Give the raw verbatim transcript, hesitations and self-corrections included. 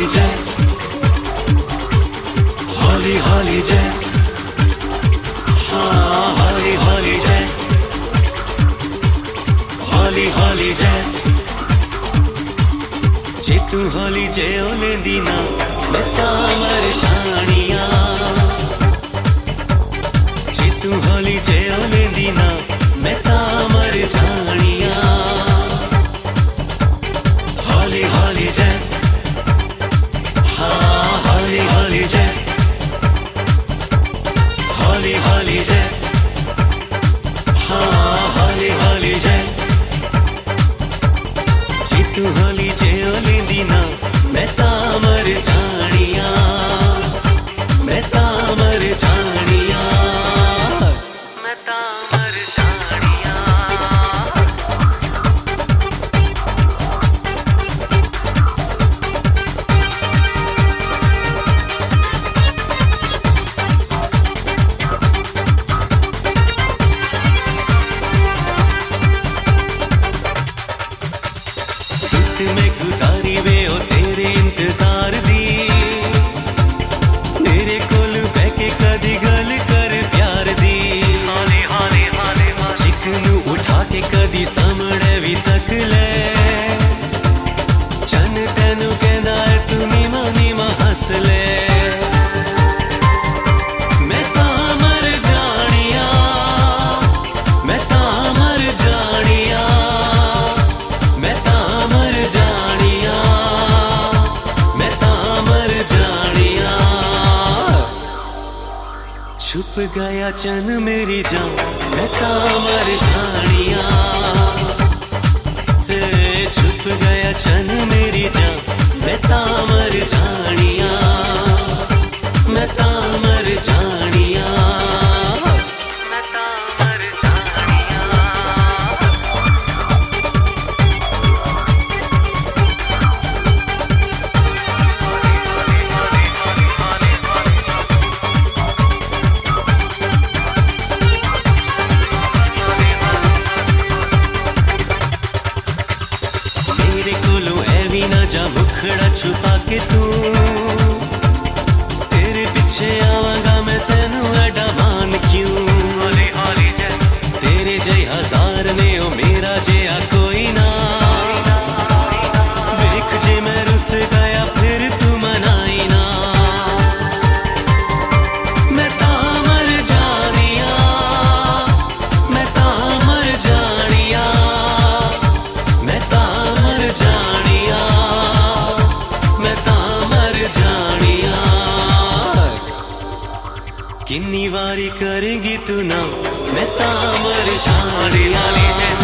जय, हौली हौली जय, हाँ हौली हौली जय, हौली हौली जय। जे तू हौली जय ओले दीना मैं तामर जानिया, जे तू हौली जय ओले दीना मैं तामर जानिया। हौली हौली जय, हाँ हौली हौली जय, हौली हौली जय, हाँ हौली हौली जय। जे तू हौली जय ओले दीना मैं तामर जानिया, मैं तामर जानिया, मैं तामर जानिया। में गुजारी वे ओ तेरे इंतजार दी, मेरे कोल बैके कदी गल कर प्यार दी। हाले हाले हाले चिकनू उठा के कदी सामने भी तक ले, चन तेनू कहना है तू नीमा नीमा हंस ले। मैं तामर जानिया, मैं तामर जानिया, मैं तामर जानिया, मैं तामर जानिया। छुप गया चन मेरी जान मैं तामर जानिया, छुप गया चन मेरी जान मैं तामर जानिया, मैं तामर जानिया, मैं तामर जानिया। मेरे कोलों ऐवी ना जा मुखड़ा छुपा के तू, तेरे पीछे आवांगा मैं तेनू एडा मान क्यों। हौली हौली जय, तेरे जय हजार ने ओ मेरा जया कोई ना, वेख जे मैं रुस गया फिर तू मनाई ना। मैं तामर जानिया, मैं तामर जानिया, मैं तामर जानिया, मैं तामर जानिया। किन्नी वारी करेंगी तू ना मैं तामर जानिया।